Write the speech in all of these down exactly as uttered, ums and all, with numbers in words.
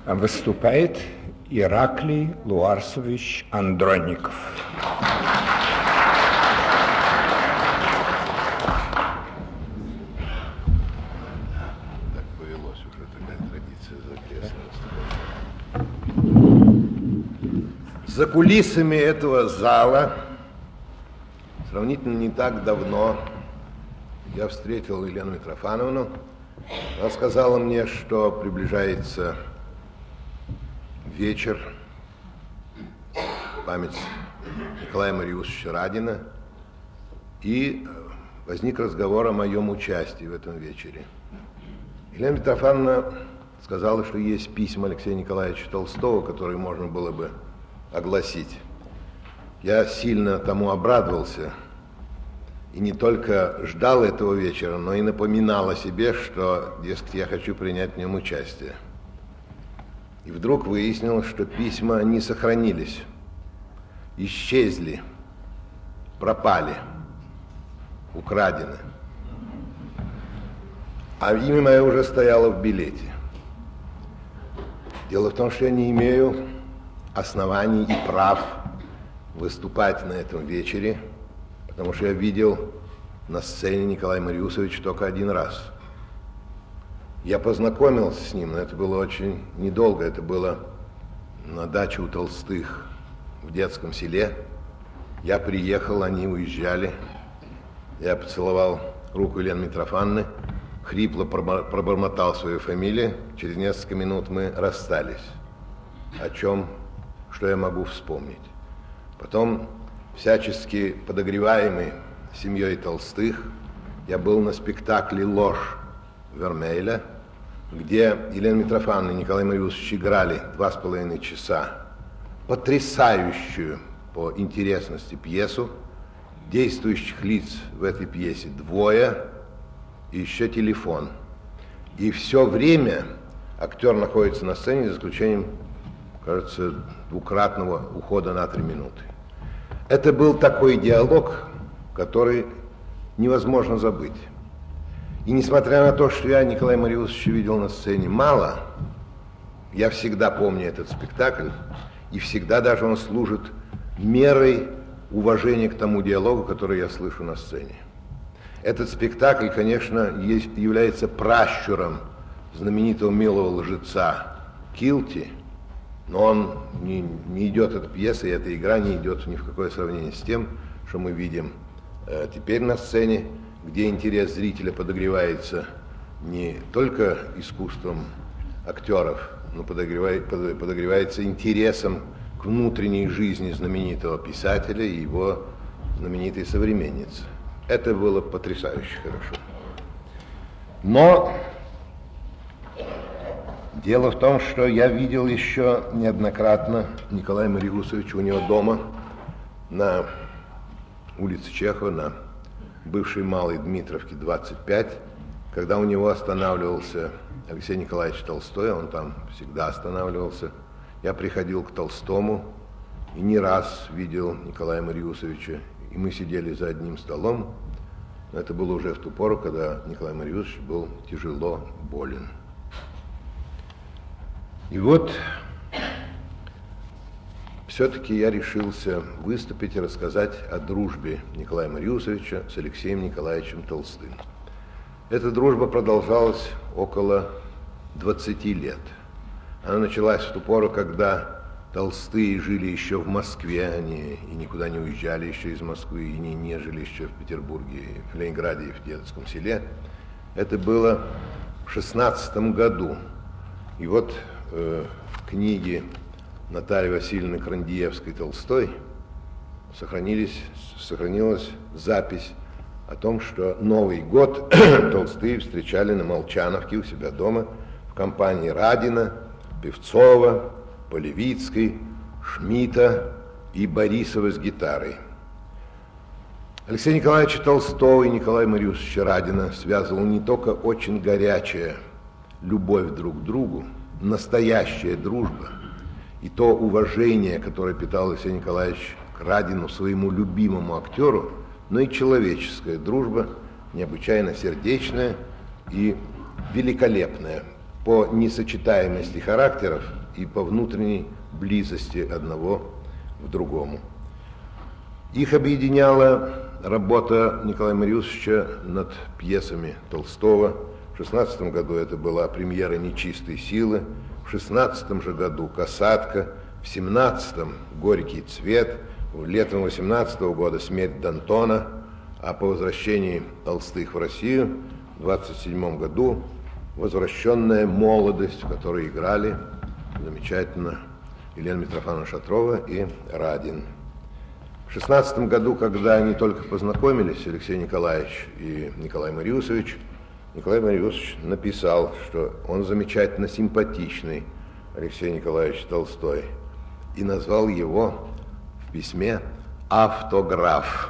Выступает Ираклий Луарсович Андронников. Так повелось уже, такая традиция за кресло. За кулисами этого зала сравнительно не так давно я встретил Елену Митрофановну. Она сказала мне, что приближается вечер, память Николая Мариусовича Радина, и возник разговор о моем участии в этом вечере. Елена Митрофановна сказала, что есть письма Алексея Николаевича Толстого, которые можно было бы огласить. Я сильно тому обрадовался и не только ждал этого вечера, но и напоминал о себе, что, дескать, я хочу принять в нем участие. И вдруг выяснилось, что письма не сохранились, исчезли, пропали, украдены. А имя мое уже стояло в билете. Дело в том, что я не имею оснований и прав выступать на этом вечере, потому что я видел на сцене Николая Мариусовича только один раз. Я познакомился с ним, но это было очень недолго. Это было на даче у Толстых в детском селе. Я приехал, они уезжали. Я поцеловал руку Елены Митрофановны, хрипло пробормотал свою фамилию. Через несколько минут мы расстались. О чем, что я могу вспомнить. Потом, всячески подогреваемый семьей Толстых, я был на спектакле «Ложь» Вермеля, где Елена Митрофановна и Николай Мариусович играли два с половиной часа потрясающую по интересности пьесу. Действующих лиц в этой пьесе двое, и еще телефон. И все время актер находится на сцене, за исключением, кажется, двукратного ухода на три минуты. Это был такой диалог, который невозможно забыть. И несмотря на то, что я Николая Мариусовича видел на сцене мало, я всегда помню этот спектакль, и всегда даже он служит мерой уважения к тому диалогу, который я слышу на сцене. Этот спектакль, конечно, есть, является пращуром знаменитого милого лжеца Килти, но он не, не идет, эта пьеса и эта игра не идет ни в какое сравнение с тем, что мы видим э, теперь на сцене, где интерес зрителя подогревается не только искусством актеров, но подогревает, подогревается интересом к внутренней жизни знаменитого писателя и его знаменитой современницы. Это было потрясающе хорошо. Но дело в том, что я видел еще неоднократно Николая Мариусовича у него дома на улице Чехова, на бывшей Малой Дмитровке, двадцать пять, когда у него останавливался Алексей Николаевич Толстой, он там всегда останавливался. Я приходил к Толстому и не раз видел Николая Мариусовича, и мы сидели за одним столом. Но это было уже в ту пору, когда Николай Мариусович был тяжело болен. И вот все-таки я решился выступить и рассказать о дружбе Николая Мариусовича с Алексеем Николаевичем Толстым. Эта дружба продолжалась около двадцати лет. Она началась в ту пору, когда Толстые жили еще в Москве, они и никуда не уезжали еще из Москвы, и не, не жили еще в Петербурге, в Ленинграде и в детском селе. Это было в шестнадцатом году. И вот э, в книге Натальи Васильевны Крандиевской-Толстой сохранились, сохранилась запись о том, что Новый год Толстые встречали на Молчановке у себя дома в компании Радина, Певцова, Полевицкой, Шмидта и Борисова с гитарой. Алексея Николаевича Толстого и Николая Мариусовича Радина связывала не только очень горячая любовь друг к другу, настоящая дружба и то уважение, которое питал Алексей Николаевич к Радину, своему любимому актеру, но и человеческая дружба, необычайно сердечная и великолепная по несочетаемости характеров и по внутренней близости одного к другому. Их объединяла работа Николая Мариусовича над пьесами Толстого. В шестнадцатом году это была премьера «Нечистой силы», в шестнадцатом же году «Касатка», в семнадцатом «Горький цвет», летом восемнадцатого года «Смерть Д'Антона», а по возвращении Толстых в Россию в двадцать седьмом году «Возвращенная молодость», в которой играли замечательно Елена Митрофановна Шатрова и Радин. В шестнадцатом году, когда они только познакомились, Алексей Николаевич и Николай Мариусович, Николай Мариусович написал, что он замечательно симпатичный, Алексей Николаевич Толстой, и назвал его в письме «автограф».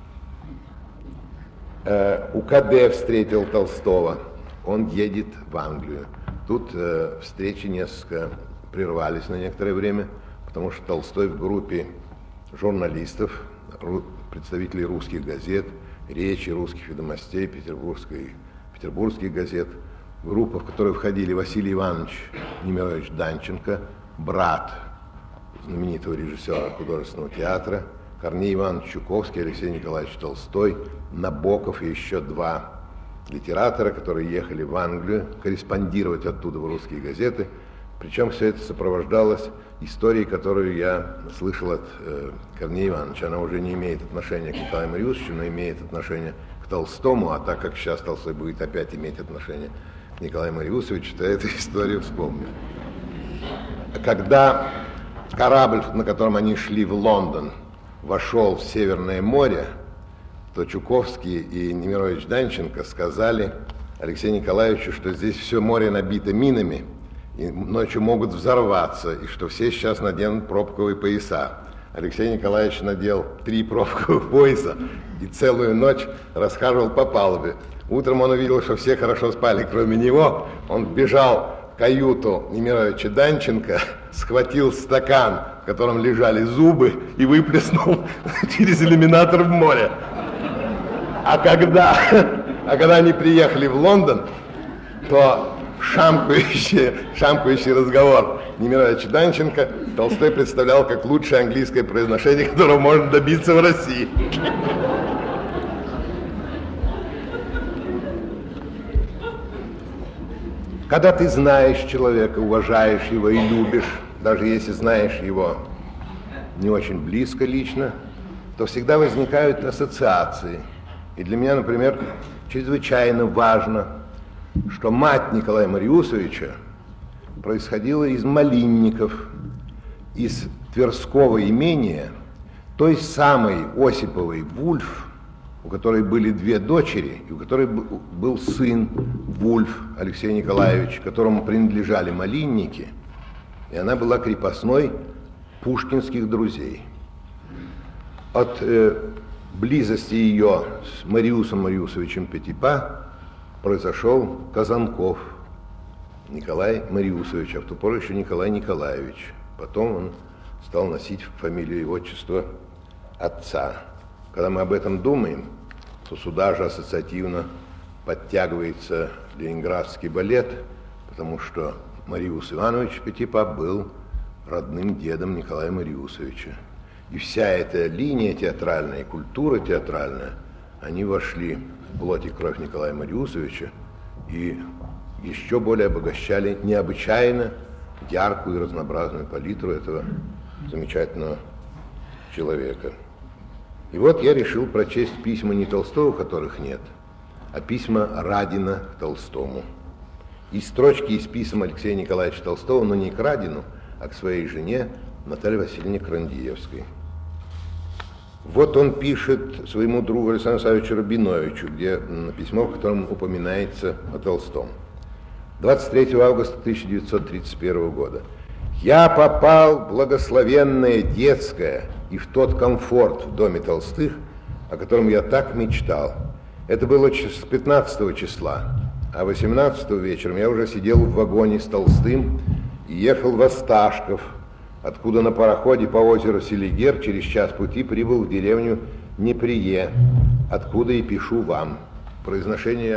Э, у УКД встретил Толстого, он едет в Англию. Тут э, встречи несколько прервались на некоторое время, потому что Толстой в группе журналистов, представителей русских газет, Речи, Русских ведомостей, Петербургской, петербургских газет, группа, в которую входили Василий Иванович Немирович Данченко, брат знаменитого режиссера художественного театра, Корней Иванович Чуковский, Алексей Николаевич Толстой, Набоков и еще два литератора, которые ехали в Англию корреспондировать оттуда в русские газеты. Причем все это сопровождалось историей, которую я слышал от э, Корнея Ивановича. Она уже не имеет отношения к Николаю Мариусовичу, но имеет отношение к Толстому, а так как сейчас Толстой будет опять иметь отношение к Николаю Мариусовичу, то эту историю вспомню. Когда корабль, на котором они шли в Лондон, вошел в Северное море, то Чуковский и Немирович Данченко сказали Алексею Николаевичу, что здесь все море набито минами, и ночью могут взорваться, и что все сейчас наденут пробковые пояса. Алексей Николаевич надел три пробковых пояса и целую ночь расхаживал по палубе. Утром он увидел, что все хорошо спали, кроме него. Он вбежал в каюту Немировича Данченко, схватил стакан, в котором лежали зубы, и выплеснул через иллюминатор в море. А когда, а когда они приехали в Лондон, то шамкающий, шамкающий разговор Немировича Данченко Толстой представлял как лучшее английское произношение, которого можно добиться в России. Когда ты знаешь человека, уважаешь его и любишь, даже если знаешь его не очень близко лично, то всегда возникают ассоциации. И для меня, например, чрезвычайно важно, что мать Николая Мариусовича происходила из Малинников, из Тверского имения, той самой Осиповой Вульф, у которой были две дочери, и у которой был сын Вульф Алексей Николаевич, которому принадлежали Малинники, и она была крепостной пушкинских друзей. От э, близости ее с Мариусом Мариусовичем Петипа произошел Казанков Николай Мариусович, а в ту пору еще Николай Николаевич. Потом он стал носить фамилию и отчество отца. Когда мы об этом думаем, то сюда же ассоциативно подтягивается ленинградский балет, потому что Мариус Иванович Петипа был родным дедом Николая Мариусовича. И вся эта линия театральная, культура театральная, они вошли в плоть и кровь Николая Мариусовича и еще более обогащали необычайно яркую и разнообразную палитру этого замечательного человека. И вот я решил прочесть письма не Толстого, которых нет, а письма Радина к Толстому. И строчки из писем Алексея Николаевича Толстого, но не к Радину, а к своей жене Наталье Васильевне Крандиевской. Вот он пишет своему другу Александру Савичу Рабиновичу, где письмо, в котором упоминается о Толстом. двадцать третьего августа тысяча девятьсот тридцать первого года. «Я попал в благословенное детское и в тот комфорт в доме Толстых, о котором я так мечтал. Это было с пятнадцатого числа, а восемнадцатого вечером я уже сидел в вагоне с Толстым и ехал в Осташков, откуда на пароходе по озеру Селигер через час пути прибыл в деревню Неприе, откуда и пишу вам». Произношение я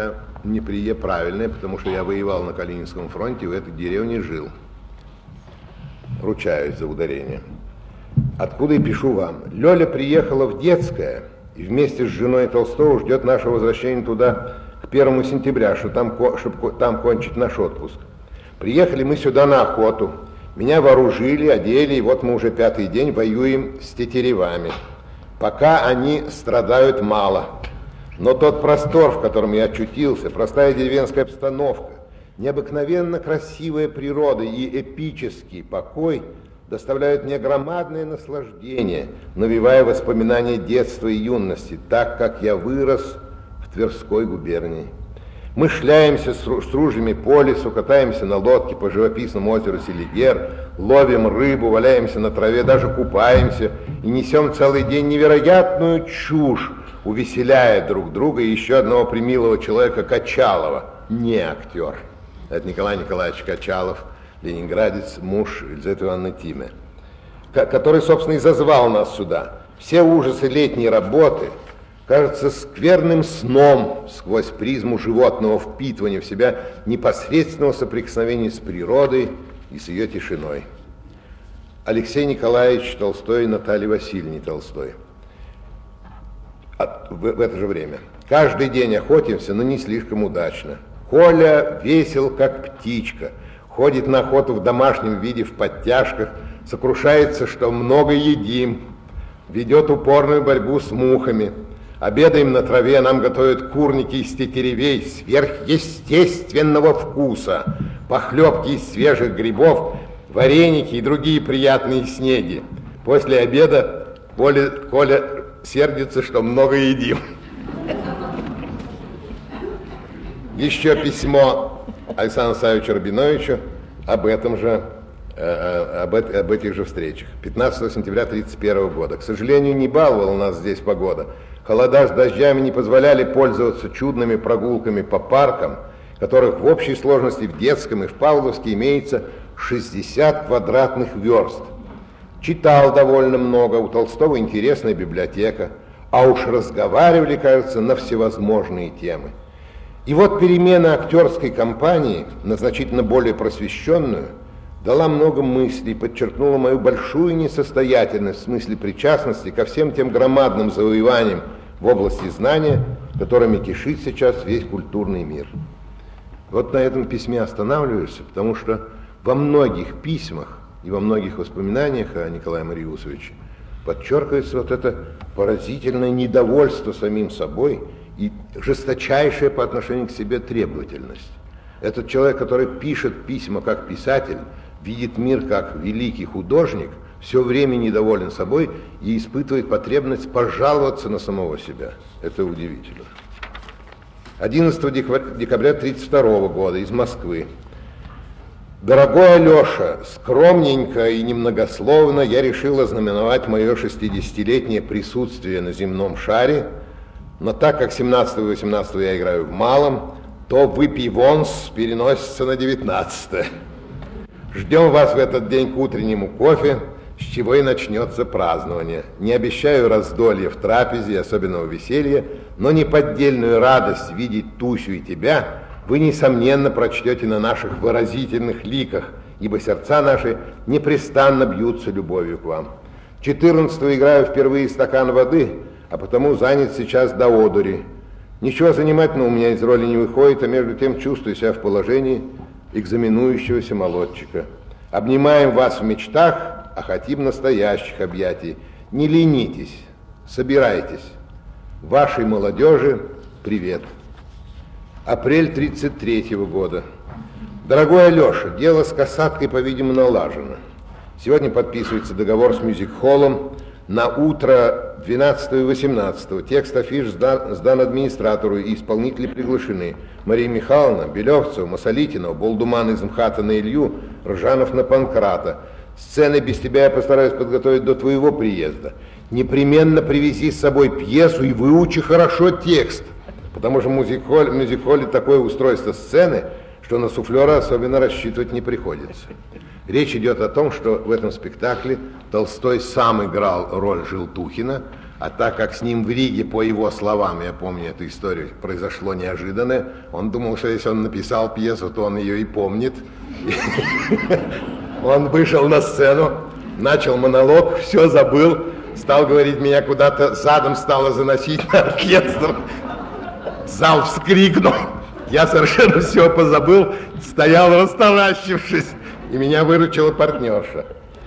не прие правильное, потому что я воевал на Калининском фронте, в этой деревне жил. Ручаюсь за ударение. Откуда и пишу вам. Лёля приехала в детское и вместе с женой Толстого ждет нашего возвращения туда к первому сентября, чтобы там, чтобы там кончить наш отпуск. Приехали мы сюда на охоту. Меня вооружили, одели, и вот мы уже пятый день воюем с тетеревами. Пока они страдают мало. Но тот простор, в котором я очутился, простая деревенская обстановка, необыкновенно красивая природа и эпический покой доставляют мне громадное наслаждение, навевая воспоминания детства и юности, так как я вырос в Тверской губернии. Мы шляемся с ружьями по лесу, катаемся на лодке по живописному озеру Селигер, ловим рыбу, валяемся на траве, даже купаемся и несем целый день невероятную чушь, увеселяя друг друга и еще одного примилого человека Качалова, не актер. Это Николай Николаевич Качалов, ленинградец, муж Елизаветы Ивановны Тиме, который, собственно, и зазвал нас сюда. Все ужасы летней работы кажется скверным сном сквозь призму животного впитывания в себя непосредственного соприкосновения с природой и с ее тишиной. Алексей Николаевич Толстой и Наталья Васильевна Толстой. От, в, в это же время. Каждый день охотимся, но не слишком удачно. Коля весел, как птичка, ходит на охоту в домашнем виде, в подтяжках, сокрушается, что много едим, ведет упорную борьбу с мухами. Обедаем на траве, нам готовят курники из тетеревей сверхъестественного вкуса, похлебки из свежих грибов, вареники и другие приятные снеди. После обеда Коля, Коля сердится, что много едим. Еще письмо Александру Савичу Рабиновичу об этом же, э, об, об этих же встречах. пятнадцатого сентября тысяча девятьсот тридцать первого года. К сожалению, не баловала нас здесь погода. Холода с дождями не позволяли пользоваться чудными прогулками по паркам, которых в общей сложности в Детском и в Павловске имеется шестьдесят квадратных верст. Читал довольно много, у Толстого интересная библиотека, а уж разговаривали, кажется, на всевозможные темы. И вот перемена актерской компании на значительно более просвещенную дала много мыслей, подчеркнула мою большую несостоятельность в смысле причастности ко всем тем громадным завоеваниям в области знания, которыми кишит сейчас весь культурный мир. Вот на этом письме останавливаюсь, потому что во многих письмах и во многих воспоминаниях о Николае Мариусовиче подчеркивается вот это поразительное недовольство самим собой и жесточайшая по отношению к себе требовательность. Этот человек, который пишет письма как писатель, видит мир как великий художник, все время недоволен собой и испытывает потребность пожаловаться на самого себя. Это удивительно. одиннадцатого декабря тысяча девятьсот тридцать второго года из Москвы. Дорогой Алеша, скромненько и немногословно я решил ознаменовать мое шестидесятилетнее присутствие на земном шаре, но так как семнадцатого и восемнадцатого я играю в малом, то «выпей вонс» переносится на девятнадцатое. Ждем вас в этот день к утреннему кофе, с чего и начнется празднование. Не обещаю раздолья в трапезе и особенного веселья, но неподдельную радость видеть Тусю и тебя вы, несомненно, прочтете на наших выразительных ликах, ибо сердца наши непрестанно бьются любовью к вам. четырнадцатого играю впервые стакан воды, а потому занят сейчас до одури. Ничего занимательного у меня из роли не выходит, а между тем чувствую себя в положении экзаменующегося молодчика. Обнимаем вас в мечтах, а хотим настоящих объятий. Не ленитесь, собирайтесь. Вашей молодежи привет. Апрель тридцать третьего года. Дорогой Алеша, дело с касаткой, по-видимому, налажено. Сегодня подписывается договор с мюзик-холлом на утро двенадцатого и восемнадцатого. Текст афиш сдан, сдан администратору, и исполнители приглашены. Мария Михайловна, Белевцева, Масолитина, Болдуман из МХАТа на Илью, Ржанов на Панкрата. Сцены без тебя я постараюсь подготовить до твоего приезда. Непременно привези с собой пьесу и выучи хорошо текст, потому что в мюзик-холле, мюзик-холле такое устройство сцены, что на суфлера особенно рассчитывать не приходится. Речь идет о том, что в этом спектакле Толстой сам играл роль Желтухина, А так как с ним в Риге, по его словам, я помню эту историю, произошло неожиданное, он думал, что если он написал пьесу, то он ее и помнит. Он вышел на сцену, начал монолог, все забыл, стал говорить, меня куда-то задом стало заносить на оркестр. Зал вскрикнул. Я совершенно все позабыл, стоял растаращившись, и меня выручила партнерша.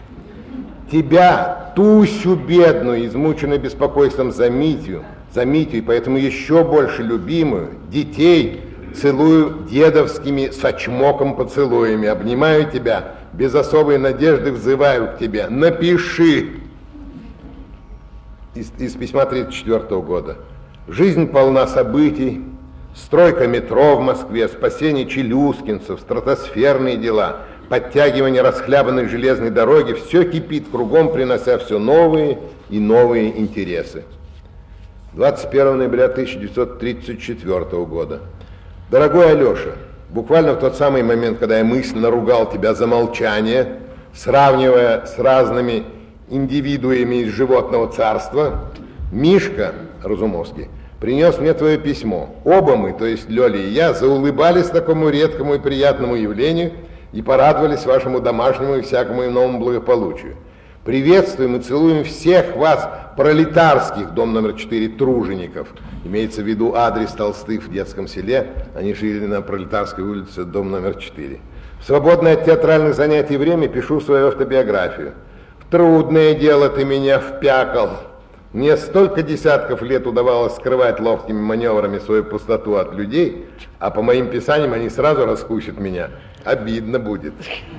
Тебя, Тусю бедную, измученную беспокойством за Митю, за Митю, и поэтому еще больше любимую, детей, целую дедовскими с очмоком поцелуями, обнимаю тебя, без особой надежды взываю к тебе. Напиши. Из, из письма тридцать четвёртого года. Жизнь полна событий, стройка метро в Москве, спасение челюскинцев, стратосферные дела, подтягивание расхлябанной железной дороги, все кипит кругом, принося все новые и новые интересы. двадцать первого ноября тысяча девятьсот тридцать четвёртого года. Дорогой Алеша, буквально в тот самый момент, когда я мысленно ругал тебя за молчание, сравнивая с разными индивидуями из животного царства, Мишка Разумовский принес мне твое письмо. Оба мы, то есть Лёля и я, заулыбались такому редкому и приятному явлению и порадовались вашему домашнему и всякому иному благополучию. Приветствуем и целуем всех вас, пролетарских, дом номер четыре, тружеников. Имеется в виду адрес Толстых в детском селе. Они жили на Пролетарской улице, дом номер четыре. В свободное от театральных занятий время пишу свою автобиографию. В трудное дело ты меня впякал. Мне столько десятков лет удавалось скрывать ловкими маневрами свою пустоту от людей, а по моим писаниям они сразу раскусят меня. Обидно будет.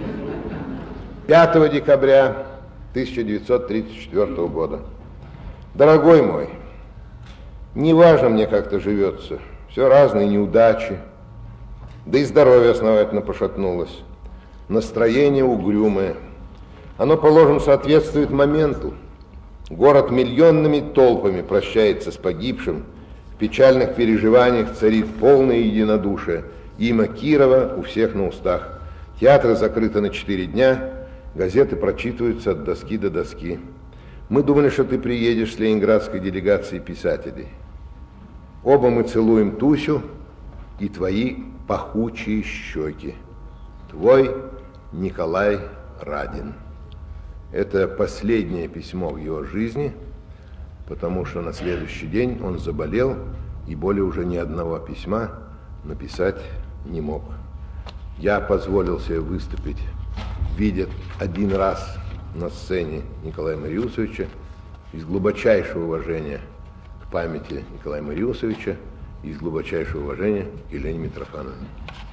пятого декабря тысяча девятьсот тридцать четвёртого года. Дорогой мой, не важно мне как-то живется, все разные неудачи, да и здоровье основательно пошатнулось, настроение угрюмое. Оно, положим, соответствует моменту. Город миллионными толпами прощается с погибшим, в печальных переживаниях царит полное единодушие. Имя Кирова у всех на устах. Театры закрыты на четыре дня, газеты прочитываются от доски до доски. Мы думали, что ты приедешь с ленинградской делегацией писателей. Оба мы целуем Тусю и твои пахучие щеки. Твой Николай Радин. Это последнее письмо в его жизни, потому что на следующий день он заболел и более уже ни одного письма написать не мог. Я позволил себе выступить, видя один раз на сцене Николая Мариусовича, из глубочайшего уважения к памяти Николая Мариусовича и из глубочайшего уважения к Елене Митрофановне.